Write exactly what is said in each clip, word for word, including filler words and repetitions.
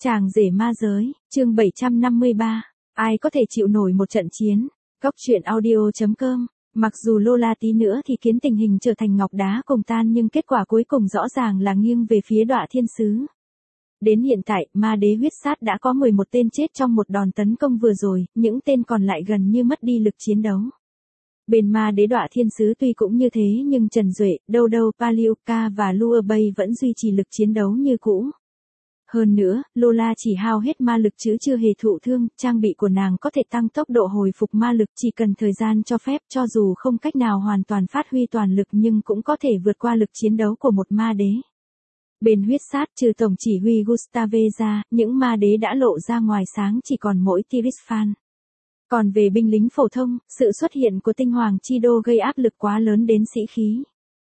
Chàng rể ma giới, chương bảy trăm năm mươi ba. Ai có thể chịu nổi một trận chiến? Góc truyện audio chấm com. Mặc dù Lola tí nữa thì khiến tình hình trở thành ngọc đá cùng tan, nhưng kết quả cuối cùng rõ ràng là nghiêng về phía Đọa Thiên Sứ. Đến hiện tại, ma đế huyết sát đã có mười một tên chết trong một đòn tấn công vừa rồi, những tên còn lại gần như mất đi lực chiến đấu. Bên ma đế Đọa Thiên Sứ tuy cũng như thế, nhưng Trần Duệ, Đâu Đâu, Palioka và Lua Bay vẫn duy trì lực chiến đấu như cũ. Hơn nữa, Lola chỉ hao hết ma lực chứ chưa hề thụ thương, trang bị của nàng có thể tăng tốc độ hồi phục ma lực chỉ cần thời gian cho phép, cho dù không cách nào hoàn toàn phát huy toàn lực nhưng cũng có thể vượt qua lực chiến đấu của một ma đế. Bên huyết sát trừ tổng chỉ huy Gustave ra, những ma đế đã lộ ra ngoài sáng chỉ còn mỗi Tirisfan. Còn về binh lính phổ thông, sự xuất hiện của tinh hoàng chi đô gây áp lực quá lớn đến sĩ khí.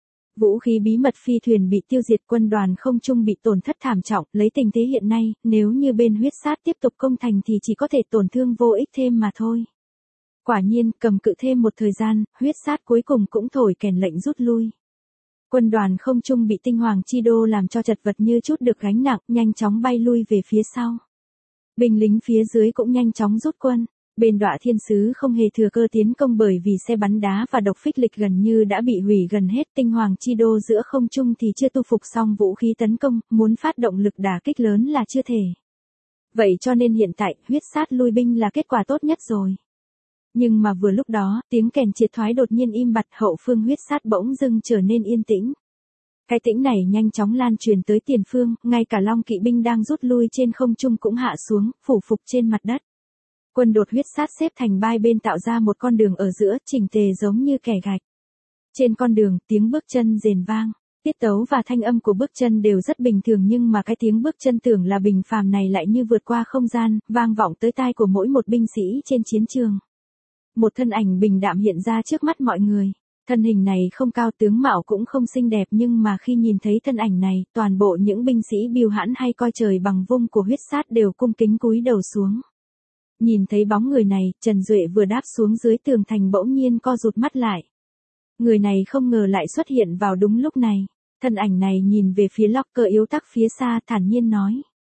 Vũ khí bí mật phi thuyền bị tiêu diệt, quân đoàn không trung bị tổn thất thảm trọng, lấy tình thế hiện nay, nếu như bên huyết sát tiếp tục công thành thì chỉ có thể tổn thương vô ích thêm mà thôi. Quả nhiên, cầm cự thêm một thời gian, huyết sát cuối cùng cũng thổi kèn lệnh rút lui. Quân đoàn không trung bị tinh hoàng chi đô làm cho chật vật như chút được gánh nặng, nhanh chóng bay lui về phía sau. Binh lính phía dưới cũng nhanh chóng rút quân. Bên Đọa Thiên Sứ không hề thừa cơ tiến công bởi vì xe bắn đá và độc phích lịch gần như đã bị hủy gần hết. Tinh hoàng chi đô giữa không trung thì chưa tu phục xong vũ khí tấn công, muốn phát động lực đả kích lớn là chưa thể. Vậy cho nên hiện tại, huyết sát lui binh là kết quả tốt nhất rồi. Nhưng mà vừa lúc đó, tiếng kèn triệt thoái đột nhiên im bặt, hậu phương huyết sát bỗng dưng trở nên yên tĩnh. Cái tĩnh này nhanh chóng lan truyền tới tiền phương, ngay cả long kỵ binh đang rút lui trên không trung cũng hạ xuống, phủ phục trên mặt đất. Quân đột huyết sát xếp thành ba bên tạo ra một con đường ở giữa, chỉnh tề giống như kẻ gạch. Trên con đường, tiếng bước chân rền vang. Tiết tấu và thanh âm của bước chân đều rất bình thường, nhưng mà cái tiếng bước chân tưởng là bình phàm này lại như vượt qua không gian, vang vọng tới tai của mỗi một binh sĩ trên chiến trường. Một thân ảnh bình đạm hiện ra trước mắt mọi người. Thân hình này không cao, tướng mạo cũng không xinh đẹp, nhưng mà khi nhìn thấy thân ảnh này, toàn bộ những binh sĩ biêu hãn hay coi trời bằng vung của huyết sát đều cung kính cúi đầu xuống. Nhìn thấy bóng người này, Trần Duệ vừa đáp xuống dưới tường thành bỗng nhiên co rụt mắt lại. Người này không ngờ lại xuất hiện vào đúng lúc này. Thân ảnh này nhìn về phía locker yếu tắc phía xa, thản nhiên nói.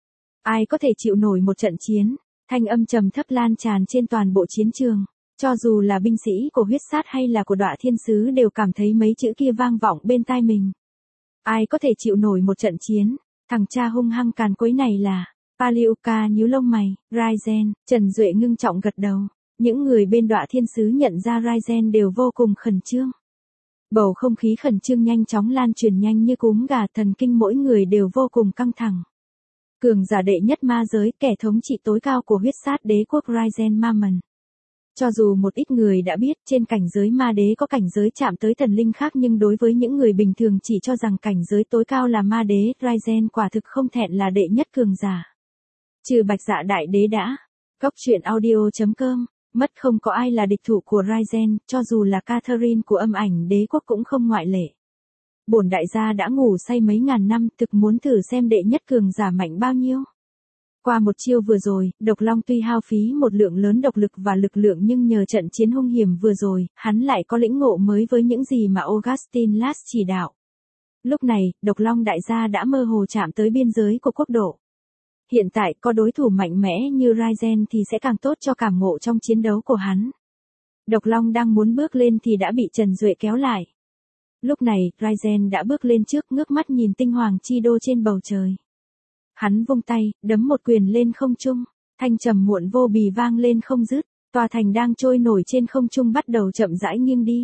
Ai có thể chịu nổi một trận chiến? Thanh âm trầm thấp lan tràn trên toàn bộ chiến trường. Cho dù là binh sĩ của huyết sát hay là của Đọa Thiên Sứ đều cảm thấy mấy chữ kia vang vọng bên tai mình. Ai có thể chịu nổi một trận chiến? Thằng cha hung hăng càn quấy này là... Palioka nhíu lông mày. Raizen. Trần Duệ ngưng trọng gật đầu. Những người bên Đọa Thiên Sứ nhận ra Raizen đều vô cùng khẩn trương. Bầu không khí khẩn trương nhanh chóng lan truyền nhanh như cúm gà, thần kinh mỗi người đều vô cùng căng thẳng. Cường giả đệ nhất ma giới, kẻ thống trị tối cao của huyết sát đế quốc Raizen Mammon. Cho dù một ít người đã biết trên cảnh giới ma đế có cảnh giới chạm tới thần linh khác, nhưng đối với những người bình thường chỉ cho rằng cảnh giới tối cao là ma đế, Raizen quả thực không thẹn là đệ nhất cường giả. Trừ Bạch Dạ đại đế đã. Góc truyện audio chấm com. Mất không có ai là địch thủ của Raizen, cho dù là Catherine của âm ảnh đế quốc cũng không ngoại lệ. Bổn đại gia đã ngủ say mấy ngàn năm, thực muốn thử xem đệ nhất cường giả mạnh bao nhiêu. Qua một chiêu vừa rồi, Độc Long tuy hao phí một lượng lớn độc lực và lực lượng, nhưng nhờ trận chiến hung hiểm vừa rồi, hắn lại có lĩnh ngộ mới với những gì mà Augustin Lass chỉ đạo. Lúc này, Độc Long đại gia đã mơ hồ chạm tới biên giới của quốc độ. Hiện tại có đối thủ mạnh mẽ như Raizen thì sẽ càng tốt cho cảm ngộ trong chiến đấu của hắn. Độc Long đang muốn bước lên thì đã bị Trần Duệ kéo lại. Lúc này, Raizen đã bước lên trước, ngước mắt nhìn tinh hoàng chi đô trên bầu trời. Hắn vung tay, đấm một quyền lên không trung, thanh trầm muộn vô bì vang lên không dứt, tòa thành đang trôi nổi trên không trung bắt đầu chậm rãi nghiêng đi.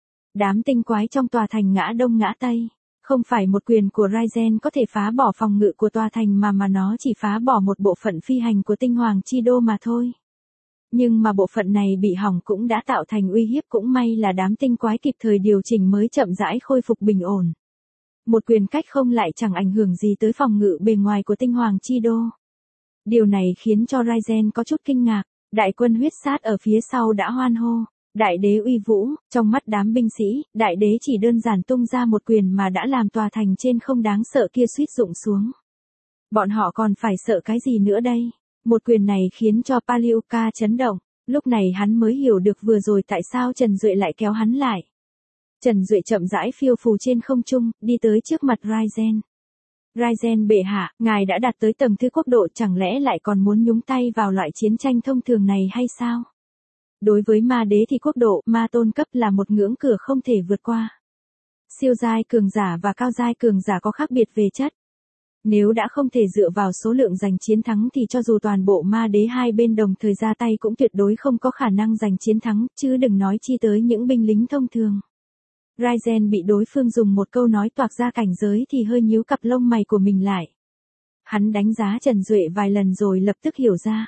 Đám tinh quái trong tòa thành ngã đông ngã tây. Không phải một quyền của Raizen có thể phá bỏ phòng ngự của tòa thành mà mà nó chỉ phá bỏ một bộ phận phi hành của tinh hoàng chi đô mà thôi. Nhưng mà bộ phận này bị hỏng cũng đã tạo thành uy hiếp, cũng may là đám tinh quái kịp thời điều chỉnh mới chậm rãi khôi phục bình ổn. Một quyền cách không lại chẳng ảnh hưởng gì tới phòng ngự bề ngoài của tinh hoàng chi đô. Điều này khiến cho Raizen có chút kinh ngạc, đại quân huyết sát ở phía sau đã hoan hô. Đại đế uy vũ, trong mắt đám binh sĩ, đại đế chỉ đơn giản tung ra một quyền mà đã làm tòa thành trên không đáng sợ kia suýt rụng xuống. Bọn họ còn phải sợ cái gì nữa đây? Một quyền này khiến cho Palioka chấn động, lúc này hắn mới hiểu được vừa rồi tại sao Trần Duệ lại kéo hắn lại. Trần Duệ chậm rãi phiêu phù trên không trung, đi tới trước mặt Raizen. Ryzen bệ hạ, ngài đã đạt tới tầng thứ quốc độ, chẳng lẽ lại còn muốn nhúng tay vào loại chiến tranh thông thường này hay sao? Đối với ma đế thì quốc độ, ma tôn cấp là một ngưỡng cửa không thể vượt qua. Siêu giai cường giả và cao giai cường giả có khác biệt về chất. Nếu đã không thể dựa vào số lượng giành chiến thắng thì cho dù toàn bộ ma đế hai bên đồng thời ra tay cũng tuyệt đối không có khả năng giành chiến thắng, chứ đừng nói chi tới những binh lính thông thường. Ryzen bị đối phương dùng một câu nói toạc ra cảnh giới thì hơi nhíu cặp lông mày của mình lại. Hắn đánh giá Trần Duệ vài lần rồi lập tức hiểu ra.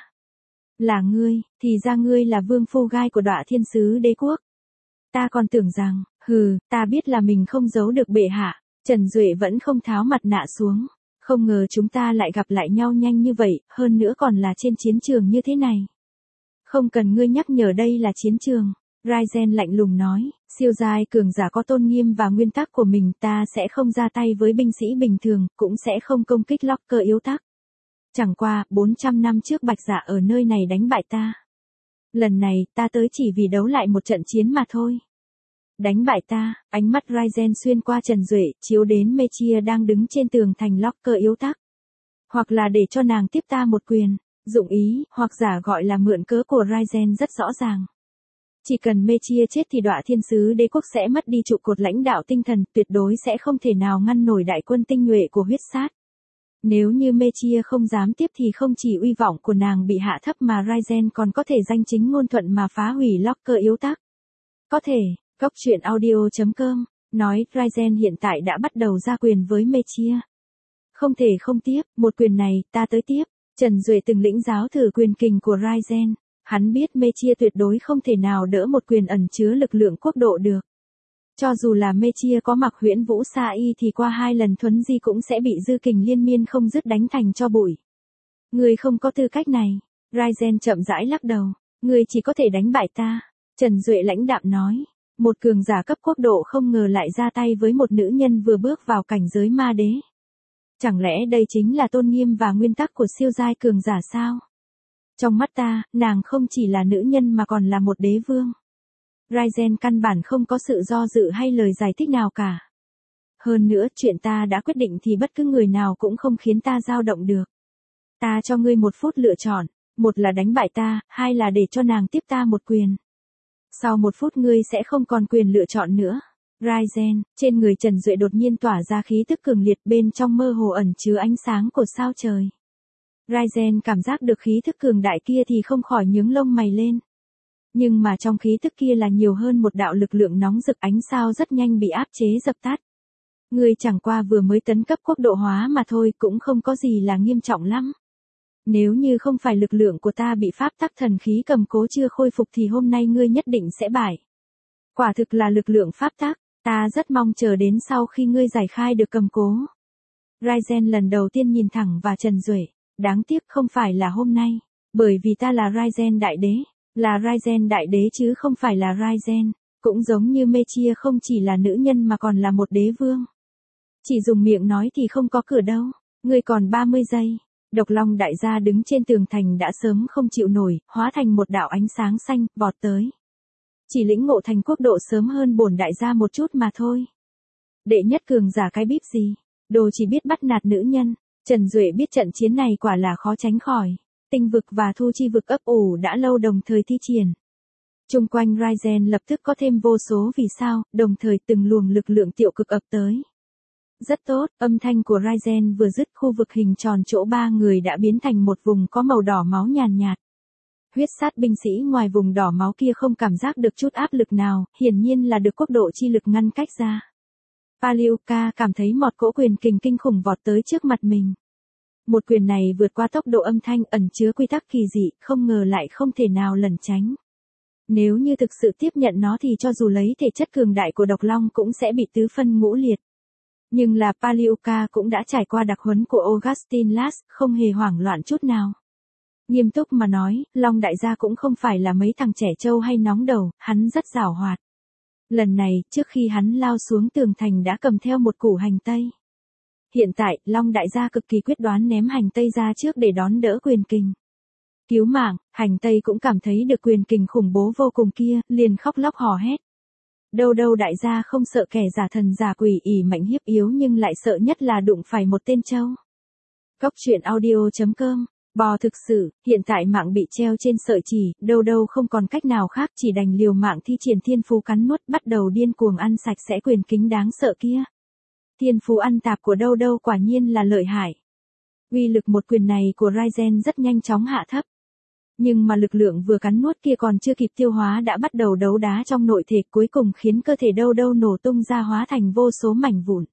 Là ngươi, thì ra ngươi là vương phu gai của Đọa Thiên Sứ Đế Quốc. Ta còn tưởng rằng, hừ, ta biết là mình không giấu được bệ hạ. Trần Duệ vẫn không tháo mặt nạ xuống. Không ngờ chúng ta lại gặp lại nhau nhanh như vậy, hơn nữa còn là trên chiến trường như thế này. Không cần ngươi nhắc nhở đây là chiến trường. Ryzen lạnh lùng nói, siêu giai cường giả có tôn nghiêm và nguyên tắc của mình, ta sẽ không ra tay với binh sĩ bình thường, cũng sẽ không công kích locker yếu tắc. Chẳng qua, bốn trăm năm trước Bạch Dạ ở nơi này đánh bại ta. Lần này, ta tới chỉ vì đấu lại một trận chiến mà thôi. Đánh bại ta, ánh mắt Ryzen xuyên qua Trần Duệ, chiếu đến Mechia đang đứng trên tường thành locker yếu tắc. Hoặc là để cho nàng tiếp ta một quyền, dụng ý, hoặc giả gọi là mượn cớ của Ryzen rất rõ ràng. Chỉ cần Mechia chết thì Đọa Thiên Sứ Đế Quốc sẽ mất đi trụ cột lãnh đạo tinh thần, tuyệt đối sẽ không thể nào ngăn nổi đại quân tinh nhuệ của huyết sát. Nếu như Mechia không dám tiếp thì không chỉ uy vọng của nàng bị hạ thấp mà Ryzen còn có thể danh chính ngôn thuận mà phá hủy locker yếu tắc. Có thể, Góc truyện audio chấm com, nói Ryzen hiện tại đã bắt đầu ra quyền với Mechia. Không thể không tiếp, một quyền này, ta tới tiếp. Trần Duệ từng lĩnh giáo thử quyền kình của Ryzen. Hắn biết Mechia tuyệt đối không thể nào đỡ một quyền ẩn chứa lực lượng quốc độ được. Cho dù là Mechia có mặc huyễn vũ sa y thì qua hai lần thuấn di cũng sẽ bị dư kình liên miên không dứt đánh thành cho bụi. Người không có tư cách này. Ryzen chậm rãi lắc đầu. Người chỉ có thể đánh bại ta. Trần Duệ lãnh đạm nói. Một cường giả cấp quốc độ không ngờ lại ra tay với một nữ nhân vừa bước vào cảnh giới ma đế. Chẳng lẽ đây chính là tôn nghiêm và nguyên tắc của siêu giai cường giả sao? Trong mắt ta, nàng không chỉ là nữ nhân mà còn là một đế vương. Ryzen căn bản không có sự do dự hay lời giải thích nào cả. Hơn nữa, chuyện ta đã quyết định thì bất cứ người nào cũng không khiến ta dao động được. Ta cho ngươi một phút lựa chọn, một là đánh bại ta, hai là để cho nàng tiếp ta một quyền. Sau một phút ngươi sẽ không còn quyền lựa chọn nữa. Ryzen, trên người Trần Duệ đột nhiên tỏa ra khí tức cường liệt, bên trong mơ hồ ẩn chứa ánh sáng của sao trời. Ryzen cảm giác được khí thức cường đại kia thì không khỏi nhướng lông mày lên. Nhưng mà trong khí tức kia là nhiều hơn một đạo lực lượng nóng rực, ánh sao rất nhanh bị áp chế dập tắt. Ngươi chẳng qua vừa mới tấn cấp quốc độ hóa mà thôi, cũng không có gì là nghiêm trọng lắm. Nếu như không phải lực lượng của ta bị pháp tắc thần khí cầm cố chưa khôi phục thì hôm nay ngươi nhất định sẽ bại. Quả thực là lực lượng pháp tắc, ta rất mong chờ đến sau khi ngươi giải khai được cầm cố. Ryzen lần đầu tiên nhìn thẳng vào Trần Duệ, đáng tiếc không phải là hôm nay, bởi vì ta là Ryzen đại đế, là Ryzen đại đế chứ không phải là Ryzen, cũng giống như Mechia không chỉ là nữ nhân mà còn là một đế vương. Chỉ dùng miệng nói thì không có cửa đâu, ngươi còn ba mươi giây. Độc Long đại gia đứng trên tường thành đã sớm không chịu nổi, hóa thành một đạo ánh sáng xanh, vọt tới. Chỉ lĩnh ngộ thành quốc độ sớm hơn bổn đại gia một chút mà thôi. Đệ nhất cường giả cái bíp gì, đồ chỉ biết bắt nạt nữ nhân. Trần Duệ biết trận chiến này quả là khó tránh khỏi. Tinh vực và thu chi vực ấp ủ đã lâu đồng thời thi triển. Trung quanh Ryzen lập tức có thêm vô số vì sao, đồng thời từng luồng lực lượng tiểu cực ập tới. Rất tốt, âm thanh của Ryzen vừa dứt, khu vực hình tròn chỗ ba người đã biến thành một vùng có màu đỏ máu nhàn nhạt. Huyết sát binh sĩ ngoài vùng đỏ máu kia không cảm giác được chút áp lực nào, hiển nhiên là được quốc độ chi lực ngăn cách ra. Palioka cảm thấy một cỗ quyền kình kinh khủng vọt tới trước mặt mình. Một quyền này vượt qua tốc độ âm thanh, ẩn chứa quy tắc kỳ dị, không ngờ lại không thể nào lẩn tránh. Nếu như thực sự tiếp nhận nó thì cho dù lấy thể chất cường đại của Độc Long cũng sẽ bị tứ phân ngũ liệt. Nhưng là Palioka cũng đã trải qua đặc huấn của Augustin Lass, không hề hoảng loạn chút nào. Nghiêm túc mà nói, Long đại gia cũng không phải là mấy thằng trẻ trâu hay nóng đầu, hắn rất giàu hoạt. Lần này, trước khi hắn lao xuống tường thành đã cầm theo một củ hành tây. Hiện tại, Long đại gia cực kỳ quyết đoán ném hành tây ra trước để đón đỡ quyền kình. Cứu mạng, hành tây cũng cảm thấy được quyền kình khủng bố vô cùng kia, liền khóc lóc hò hét. Đâu đâu đại gia không sợ kẻ giả thần giả quỷ ỷ mạnh hiếp yếu nhưng lại sợ nhất là đụng phải một tên trâu. Góc truyện audio chấm com. Bò thực sự, hiện tại mạng bị treo trên sợi chỉ, đâu đâu không còn cách nào khác chỉ đành liều mạng thi triển thiên phú cắn nuốt bắt đầu điên cuồng ăn sạch sẽ quyền kính đáng sợ kia. Thiên phú ăn tạp của đâu đâu quả nhiên là lợi hại. Uy lực một quyền này của Ryzen rất nhanh chóng hạ thấp. Nhưng mà lực lượng vừa cắn nuốt kia còn chưa kịp tiêu hóa đã bắt đầu đấu đá trong nội thể cuối cùng khiến cơ thể đâu đâu nổ tung ra hóa thành vô số mảnh vụn.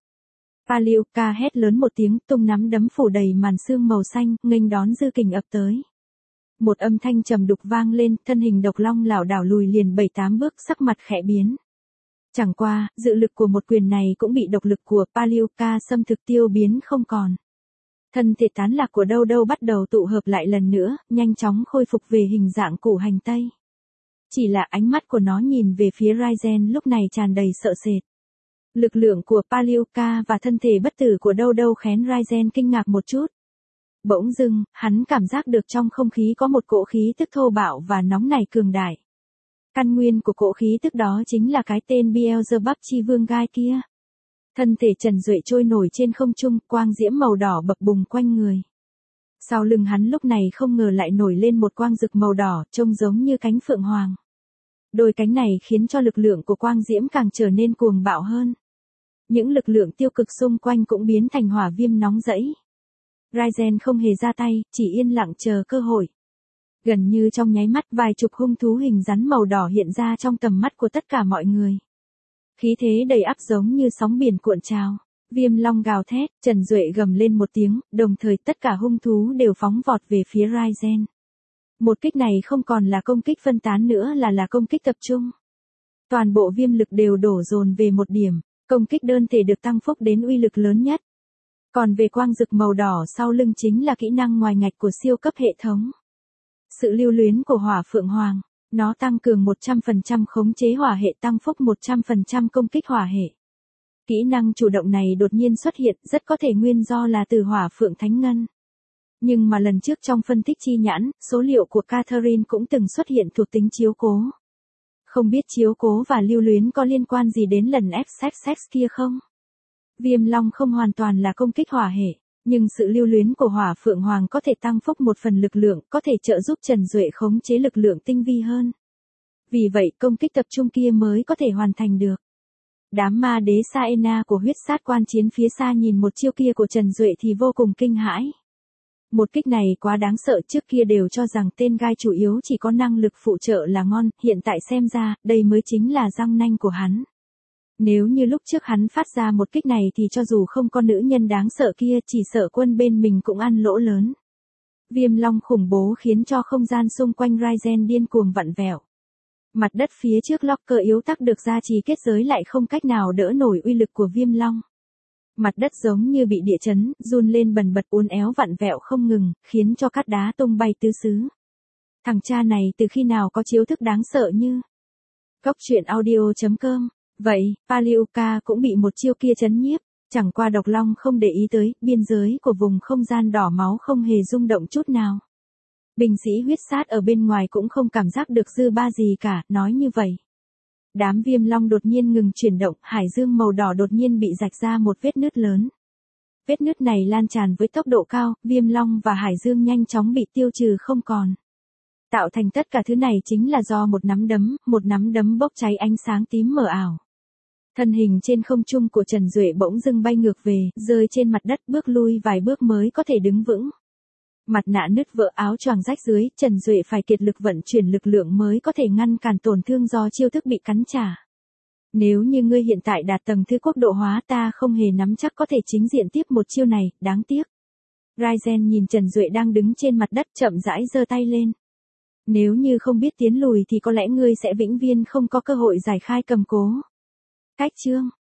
Palioka hét lớn một tiếng tung nắm đấm phủ đầy màn xương màu xanh, nghênh đón dư kình ập tới. Một âm thanh trầm đục vang lên, thân hình độc long lảo đảo lùi liền bảy tám bước sắc mặt khẽ biến. Chẳng qua, dự lực của một quyền này cũng bị độc lực của Palioka xâm thực tiêu biến không còn. Thân thể tán lạc của đâu đâu bắt đầu tụ hợp lại lần nữa, nhanh chóng khôi phục về hình dạng củ hành tây. Chỉ là ánh mắt của nó nhìn về phía Ryzen lúc này tràn đầy sợ sệt. Lực lượng của Palioka và thân thể bất tử của đâu đâu khén Ryzen kinh ngạc một chút. Bỗng dưng, hắn cảm giác được trong không khí có một cỗ khí tức thô bạo và nóng nảy cường đại. Căn nguyên của cỗ khí tức đó chính là cái tên Beelzebub chi vương gai kia. Thân thể Trần Duệ trôi nổi trên không trung, quang diễm màu đỏ bập bùng quanh người. Sau lưng hắn lúc này không ngờ lại nổi lên một quang rực màu đỏ, trông giống như cánh phượng hoàng. Đôi cánh này khiến cho lực lượng của quang diễm càng trở nên cuồng bạo hơn. Những lực lượng tiêu cực xung quanh cũng biến thành hỏa viêm nóng rẫy. Ryzen không hề ra tay, chỉ yên lặng chờ cơ hội. Gần như trong nháy mắt vài chục hung thú hình rắn màu đỏ hiện ra trong tầm mắt của tất cả mọi người. Khí thế đầy áp giống như sóng biển cuộn trào. Viêm long gào thét, Trần Duệ gầm lên một tiếng, đồng thời tất cả hung thú đều phóng vọt về phía Ryzen. Một kích này không còn là công kích phân tán nữa là là công kích tập trung. Toàn bộ viêm lực đều đổ dồn về một điểm, công kích đơn thể được tăng phúc đến uy lực lớn nhất. Còn về quang rực màu đỏ sau lưng chính là kỹ năng ngoài ngạch của siêu cấp hệ thống. Sự lưu luyến của hỏa phượng hoàng, nó tăng cường một trăm phần trăm khống chế hỏa hệ tăng phúc một trăm phần trăm công kích hỏa hệ. Kỹ năng chủ động này đột nhiên xuất hiện rất có thể nguyên do là từ hỏa phượng thánh ngân. Nhưng mà lần trước trong phân tích chi nhãn, số liệu của Catherine cũng từng xuất hiện thuộc tính chiếu cố. Không biết chiếu cố và lưu luyến có liên quan gì đến lần ép ích ích kia không? Viêm long không hoàn toàn là công kích hỏa hệ, nhưng sự lưu luyến của hỏa phượng hoàng có thể tăng phúc một phần lực lượng, có thể trợ giúp Trần Duệ khống chế lực lượng tinh vi hơn. Vì vậy công kích tập trung kia mới có thể hoàn thành được. Đám ma đế Saena của huyết sát quan chiến phía xa nhìn một chiêu kia của Trần Duệ thì vô cùng kinh hãi. Một kích này quá đáng sợ, trước kia đều cho rằng tên gai chủ yếu chỉ có năng lực phụ trợ là ngon, hiện tại xem ra, đây mới chính là răng nanh của hắn. Nếu như lúc trước hắn phát ra một kích này thì cho dù không có nữ nhân đáng sợ kia chỉ sợ quân bên mình cũng ăn lỗ lớn. Viêm long khủng bố khiến cho không gian xung quanh Ryzen điên cuồng vặn vẹo. Mặt đất phía trước locker yếu tắc được gia trì kết giới lại không cách nào đỡ nổi uy lực của viêm long. Mặt đất giống như bị địa chấn, run lên bần bật uốn éo vặn vẹo không ngừng, khiến cho cát đá tung bay tứ xứ. Thằng cha này từ khi nào có chiếu thức đáng sợ như. Góc truyện audio chấm com. Vậy, Palioka cũng bị một chiêu kia chấn nhiếp, chẳng qua độc long không để ý tới, biên giới của vùng không gian đỏ máu không hề rung động chút nào. Binh sĩ huyết sát ở bên ngoài cũng không cảm giác được dư ba gì cả, nói như vậy. Đám viêm long đột nhiên ngừng chuyển động, hải dương màu đỏ đột nhiên bị rạch ra một vết nứt lớn. Vết nứt này lan tràn với tốc độ cao, viêm long và hải dương nhanh chóng bị tiêu trừ không còn. Tạo thành tất cả thứ này chính là do một nắm đấm, một nắm đấm bốc cháy ánh sáng tím mờ ảo. Thân hình trên không trung của Trần Duệ bỗng dưng bay ngược về, rơi trên mặt đất bước lui vài bước mới có thể đứng vững. Mặt nạ nứt vỡ áo choàng rách dưới, Trần Duệ phải kiệt lực vận chuyển lực lượng mới có thể ngăn cản tổn thương do chiêu thức bị cắn trả. Nếu như ngươi hiện tại đạt tầng thứ quốc độ hóa ta không hề nắm chắc có thể chính diện tiếp một chiêu này, đáng tiếc. Ryzen nhìn Trần Duệ đang đứng trên mặt đất chậm rãi giơ tay lên. Nếu như không biết tiến lùi thì có lẽ ngươi sẽ vĩnh viễn không có cơ hội giải khai cầm cố. Cách chương